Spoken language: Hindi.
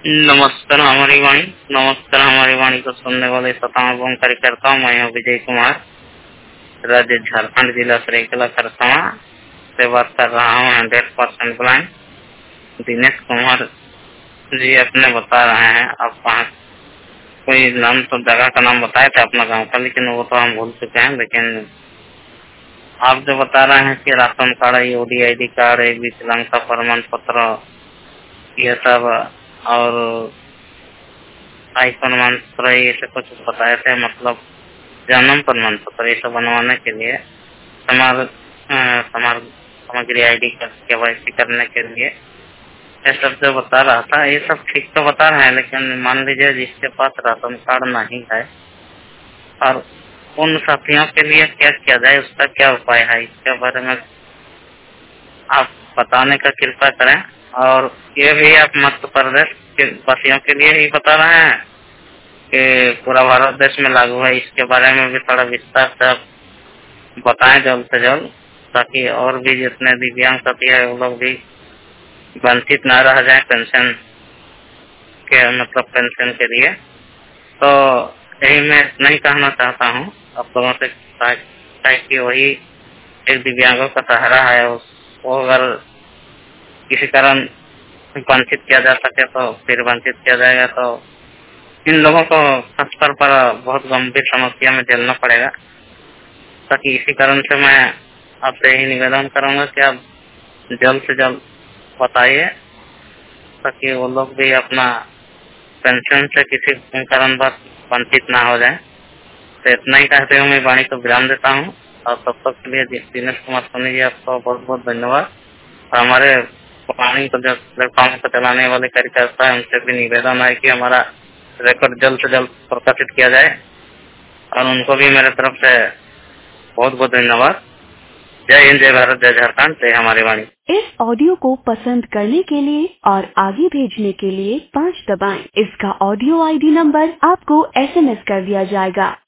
नमस्कार हमारी वाणी। नमस्कार हमारी वाणी को सुनने वाले सताम कार्यकर्ताओं, मैं हूँ विजय कुमार, राज्य झारखंड, जिला सरायकेला खरसावां से बात कर रहा हूँ। 100% ब्लाइंड दिनेश कुमार जी अपने बता रहे हैं। आप कहाँ कोई नाम तो जगह का नाम बताए थे अपना गांव का, लेकिन वो तो हम भूल चुके हैं। लेकिन आप जो बता रहे हैं कि राशन कार्ड, ODID कार्ड, विकलांग का प्रमाण पत्र, ये सब और आय प्रमाण पत्र, ये सब कुछ बताए थे। मतलब जन्म प्रमाण पत्र ये सब बनवाने के लिए, सामग्री ID का KYC करने के लिए, ये सब जो बता रहा था, ये सब ठीक तो बता रहे हैं। लेकिन मान लीजिए जिसके पास राशन कार्ड नहीं है, और उन साथियों के लिए क्या किया जाए, उसका क्या उपाय है, इसके बारे में आप बताने का कृपा करें। और ये भी आप मध्य प्रदेश के वासियों के लिए ही बता रहे हैं कि पूरा भारत देश में लागू है, इसके बारे में भी थोड़ा विस्तार से आप बताएं जल्द से जल्द, ताकि और भी जितने दिव्यांग साथी है वो लोग भी वंचित न रह जाए पेंशन के, मतलब पेंशन के लिए। तो यही मैं इतना ही कहना चाहता हूँ आप लोगों से, ताकि वही एक दिव्यांगों का सहारा है, वो अगर किसी कारण वंचित किया जा सके तो फिर वंचित किया जाएगा, तो इन लोगों को स्तर पर बहुत गंभीर समस्या में झेलना पड़ेगा। ताकि इसी कारण से मैं आपसे यही निवेदन करूंगा कि आप जल्द से जल्द बताइए, ताकि वो लोग भी अपना पेंशन से किसी कारणवश वंचित ना हो जाए। तो इतना ही कहते हुए मैं वाणी को विराम देता हूँ। और तब तक के लिए दिनेश कुमार सोनी जी, आपको बहुत बहुत धन्यवाद। और हमारे वाणी को जो प्लेटफॉर्म को चलाने वाले कार्यकर्ता है, उनसे भी निवेदन है कि हमारा रिकॉर्ड जल्द से जल्द प्रकाशित किया जाए, और उनको भी मेरे तरफ से बहुत बहुत धन्यवाद। जय हिंद, जय भारत, जय झारखंड, जय हमारी वाणी। इस ऑडियो को पसंद करने के लिए और आगे भेजने के लिए 5 दबाएं। इसका ऑडियो ID नंबर आपको SMS कर दिया जाएगा।